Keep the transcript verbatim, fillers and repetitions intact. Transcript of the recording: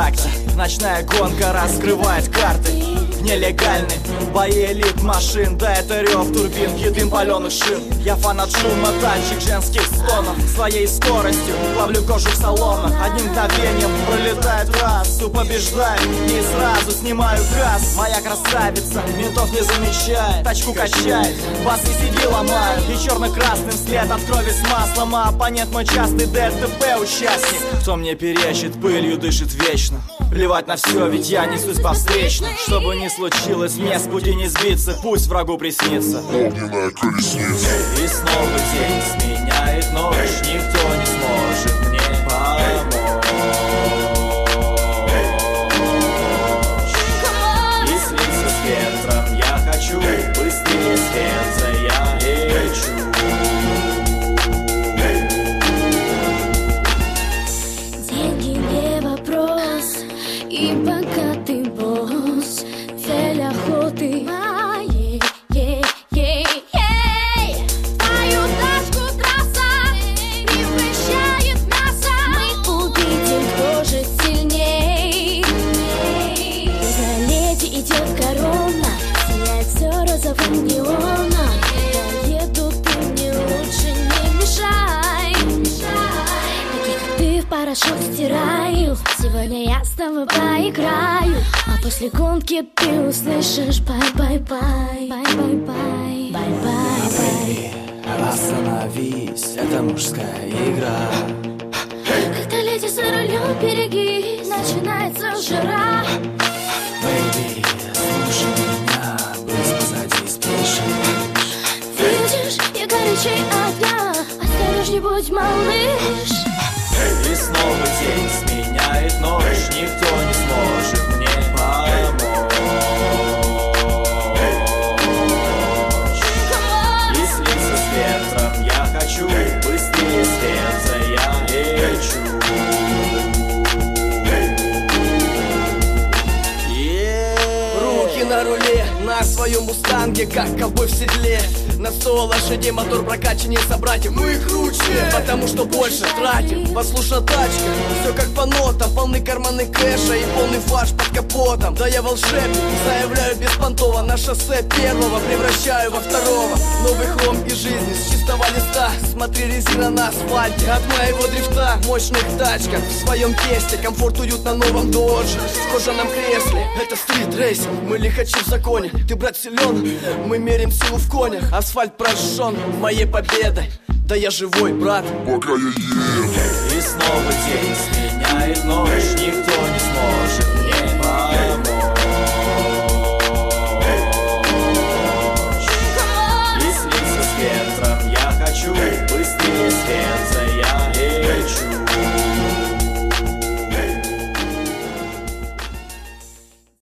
такте. Ночная гонка раскрывает карты. Нелегальный бои элит машин. Да, это рев турбин, дым паленых шин. Я фанат шума, тачек, женских стонов. Своей скоростью ловлю кожу в салонах. Одним мгновением пролетает трассу. Побеждаю, не сразу снимаю газ. Моя красавица ментов не замечает. Тачку качает, басы сиди ломают. И черно-красным след от крови с маслом. А оппонент мой частый ДТП участник. Кто мне перечит, пылью дышит вечно. Плевать на все, ведь я несусь по встречной. Чтобы не случилось, мне с пути не сбиться. Пусть врагу приснится огненная колесница. И снова день сменяет ночь. Никто не сможет мне помочь. И слиться с ветром я хочу. Быстрее светца я лечу. Деньги не вопрос. И пока ты босс, цель охоты моей, ей, ей, ей. Твою тачку трасса не вмещает мясо. Мы увидим, кто же сильней. В залете идет корона, сияет все розовым неоном. Я еду, ты мне лучше не мешай. Таких, как ты, в порошок стираю. Сегодня я с тобой поиграю. А после гонки ты услышишь бай-бай-бай, бай-бай-бай, бай-бай-бай. Остановись, это мужская игра. Когда леди за рулем, береги, начинается жара. Бэйби, слушай меня, пусть позади спешишь. Видишь, я горячей огня, осторожней будь, малыш. И снова день сменяет ночь. Никто не сможет мне помочь. И слиться с ветром я хочу. Быстрее светца я лечу. Руки на руле, на своем мустанге, как ковбой в седле. На сто лошадей мотор прокачаннее собратьев. Мы круче, потому что больше тратим. Послушна тачка, все как по нотам. Полны карманы кэша и полный фарш под капотом. Да я волшебник, заявляю беспонтово. На шоссе первого превращаю во второго. Новый хром и жизни с чистого листа. Смотри, резина на асфальте от моего дрифта. Мощных тачках в своем тесте. Комфорт, уют на новом додже. В кожаном кресле, это стрит-рейсинг. Мы лихачи в законе, ты, брат, силен. Мы мерим силу в конях. Асфальт прожжен моей победой. Да я живой, брат, пока я еду. И снова день сменяет ночь.